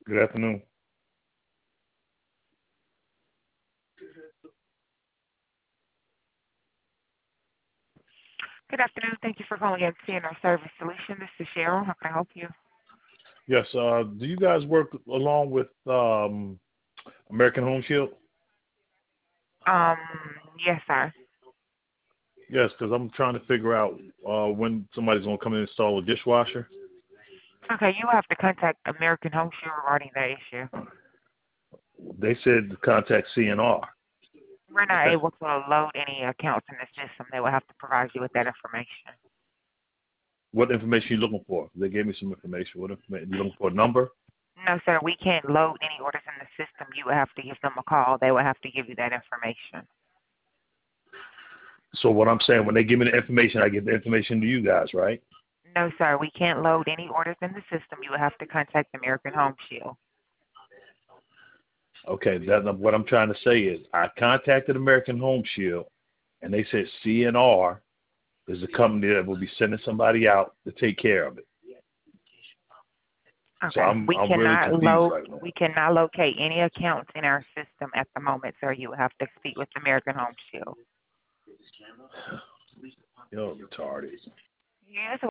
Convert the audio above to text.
Good afternoon. Good afternoon. Thank you for calling CNR Service Solution. This is Cheryl. How can I help you? Yes. Do you guys work along with American Home Shield? Um, yes, sir. Yes, because I'm trying to figure out when somebody's gonna come and install a dishwasher. Okay, you have to contact American Home Shield regarding that issue. They said to contact CNR. We're not Okay. able to load any accounts in the system. They will have to provide you with that information. What information you looking for? They gave me some information. What information? You looking for a number? No, sir, we can't load any orders in the system. You will have to give them a call. They will have to give you that information. So what I'm saying, when they give me the information, I give the information to you guys, right? No, sir, we can't load any orders in the system. You will have to contact American Home Shield. Okay. What I'm trying to say is, I contacted American Home Shield, and they said CNR is the company that will be sending somebody out to take care of it. So Okay. I'm really confused right now. We cannot locate any accounts in our system at the moment, sir. You will have to speak with American Home Shield. You're retarded. Yes,